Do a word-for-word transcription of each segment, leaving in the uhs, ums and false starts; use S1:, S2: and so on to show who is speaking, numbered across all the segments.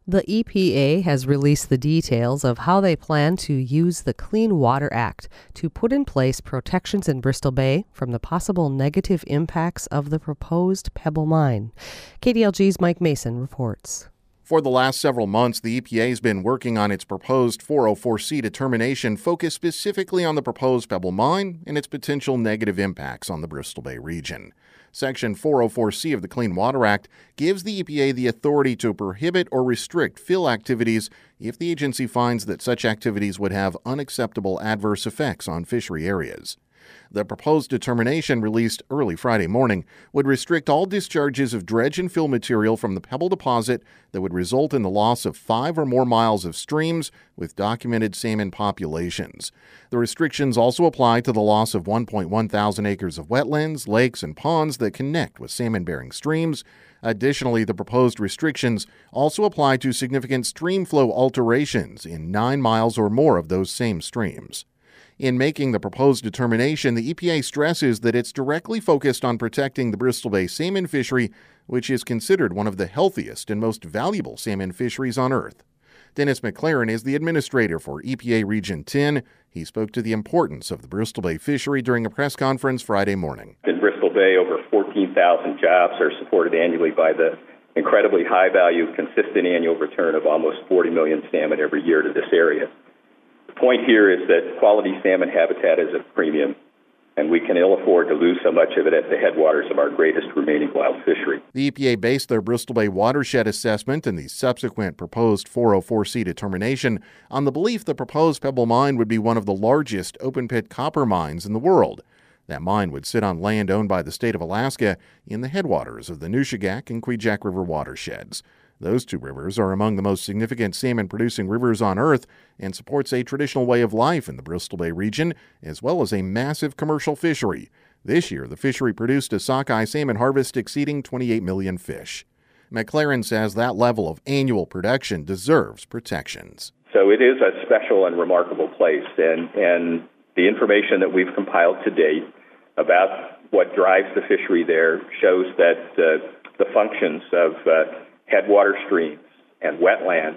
S1: The E P A has released the details of how they plan to use the Clean Water Act to put in place protections in Bristol Bay from the possible negative impacts of the proposed Pebble Mine. K D L G's Mike Mason reports.
S2: For the last several months, the E P A has been working on its proposed four oh four C determination focused specifically on the proposed Pebble Mine and its potential negative impacts on the Bristol Bay region. Section four oh four C of the Clean Water Act gives the E P A the authority to prohibit or restrict fill activities if the agency finds that such activities would have unacceptable adverse effects on fishery areas. The proposed determination, released early Friday morning, would restrict all discharges of dredge and fill material from the Pebble deposit that would result in the loss of five or more miles of streams with documented salmon populations. The restrictions also apply to the loss of one point one thousand acres of wetlands, lakes, and ponds that connect with salmon-bearing streams. Additionally, the proposed restrictions also apply to significant stream flow alterations in nine miles or more of those same streams. In making the proposed determination, the E P A stresses that it's directly focused on protecting the Bristol Bay salmon fishery, which is considered one of the healthiest and most valuable salmon fisheries on Earth. Dennis McLaren is the administrator for E P A Region ten. He spoke to the importance of the Bristol Bay fishery during a press conference Friday morning.
S3: In Bristol Bay, over fourteen thousand jobs are supported annually by the incredibly high-value, consistent annual return of almost forty million salmon every year to this area. The point here is that quality salmon habitat is at premium, and we can ill afford to lose so much of it at the headwaters of our greatest remaining wild fishery.
S2: The E P A based their Bristol Bay watershed assessment and the subsequent proposed four oh four C determination on the belief the proposed Pebble Mine would be one of the largest open-pit copper mines in the world. That mine would sit on land owned by the state of Alaska in the headwaters of the Nushagak and Kvichak River watersheds. Those two rivers are among the most significant salmon-producing rivers on Earth and supports a traditional way of life in the Bristol Bay region, as well as a massive commercial fishery. This year, the fishery produced a sockeye salmon harvest exceeding twenty-eight million fish. McLaren says that level of annual production deserves protections.
S3: So it is a special and remarkable place, and, and the information that we've compiled to date about what drives the fishery there shows that uh, the functions of uh, headwater streams and wetlands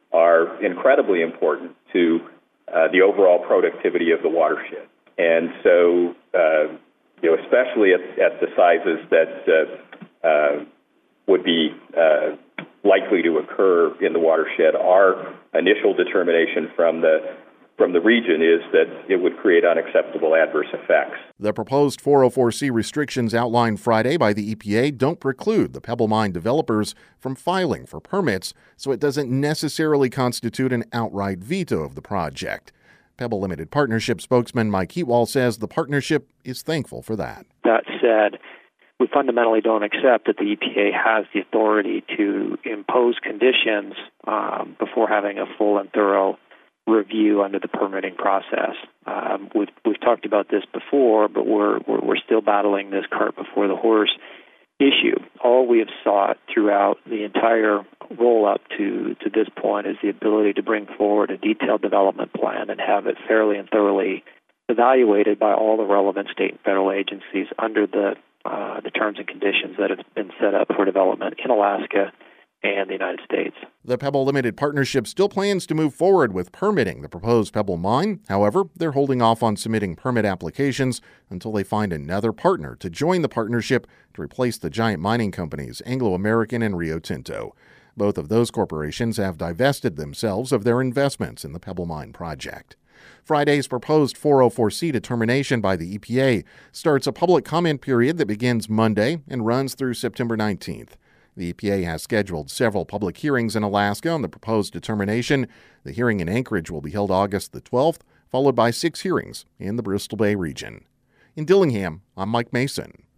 S3: are incredibly important to uh, the overall productivity of the watershed. And so, uh, you know, especially at, at the sizes that uh, uh, would be uh, likely to occur in the watershed, our initial determination from the from the region is that it would create unacceptable adverse effects.
S2: The proposed four oh four C restrictions outlined Friday by the E P A don't preclude the Pebble Mine developers from filing for permits, so it doesn't necessarily constitute an outright veto of the project. Pebble Limited Partnership spokesman Mike Heatwall says the partnership is thankful for that.
S4: That said, we fundamentally don't accept that the E P A has the authority to impose conditions um, before having a full and thorough review under the permitting process. Um, we've we've talked about this before, but we're, we're we're still battling this cart before the horse issue. All we have sought throughout the entire roll up to to this point is the ability to bring forward a detailed development plan and have it fairly and thoroughly evaluated by all the relevant state and federal agencies under the uh, the terms and conditions that have been set up for development in Alaska and the United States.
S2: The Pebble Limited Partnership still plans to move forward with permitting the proposed Pebble Mine. However, they're holding off on submitting permit applications until they find another partner to join the partnership to replace the giant mining companies Anglo American and Rio Tinto. Both of those corporations have divested themselves of their investments in the Pebble Mine project. Friday's proposed four oh four C determination by the E P A starts a public comment period that begins Monday and runs through September nineteenth. The E P A has scheduled several public hearings in Alaska on the proposed determination. The hearing in Anchorage will be held August the twelfth, followed by six hearings in the Bristol Bay region. In Dillingham, I'm Mike Mason.